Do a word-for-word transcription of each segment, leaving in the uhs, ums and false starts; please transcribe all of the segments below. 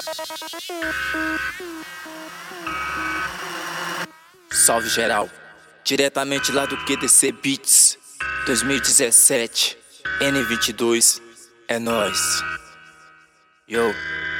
Salve geral, diretamente lá do Q D C Beats dois mil e dezessete, N vinte e dois, é nóis. Yo.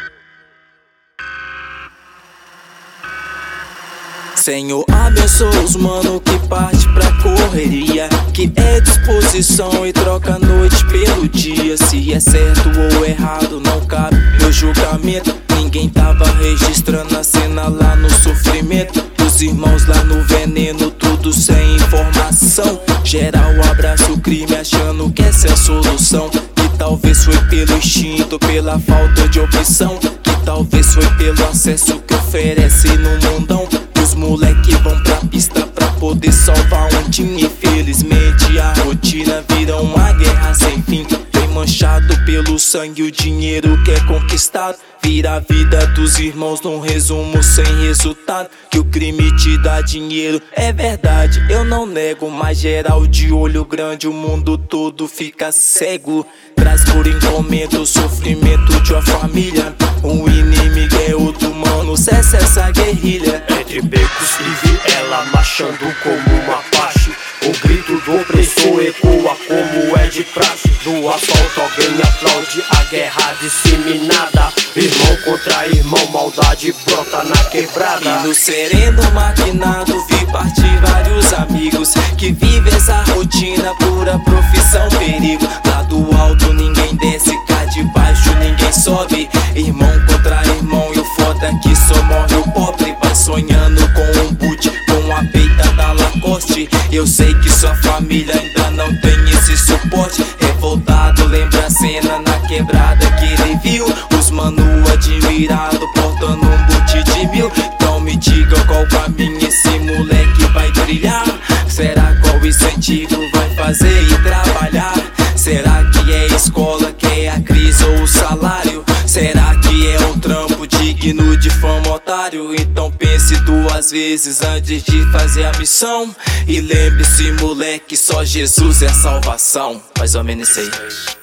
Senhor, abençoa os mano que parte pra correria, que é disposição e troca a noite pelo dia. Se é certo ou errado não cabe meu julgamento. Ninguém tava registrando a cena lá no sofrimento. Os irmãos lá no veneno, tudo sem informação. Geral abraça o crime achando que essa é a solução. Que talvez foi pelo instinto, pela falta de opção. Que talvez foi pelo acesso que oferece no mundão. Os moleque vão pra pista pra poder salvar um time. Infelizmente a rotina vira uma guerra sem fim. Vem manchado pelo sangue, o dinheiro que é conquistado. Vira a vida dos irmãos num resumo sem resultado. Que o crime te dá dinheiro, é verdade, eu não nego. Mas geral de olho grande, o mundo todo fica cego. Traz por encomenda o sofrimento de uma família. Um inimigo é outro mano, cessa essa guerrilha. Entre becos e viela, marchando como uma Apache. O grito do opressor ecoa como é de praxe. Do asfalto alguém aplaude a guerra disseminada. Irmão contra irmão, maldade brota na quebrada. E no sereno maquinado vi partir vários amigos que vivem essa rotina, pura profissão, perigo. Lá do alto ninguém desce, cá de baixo ninguém sobe. Irmão contra irmão e o foda é que só morre o pobre. Vai sonhando com um boot, com a peita da Lacoste. Eu sei que sua família ainda não tem esse suporte. Revoltado lembra a cena na quebrada que ele viu. Os mano admirado portando um boot de mil. Então me diga qual caminho esse moleque vai trilhar. Será qual incentivo vai fazer e trabalhar? Será que é escola, que é a crise ou o salário? Será que é um trampo digno de fama, otário? Então pense duas vezes antes de fazer a missão. E lembre-se, moleque, só Jesus é a salvação. Mais ou menos isso aí.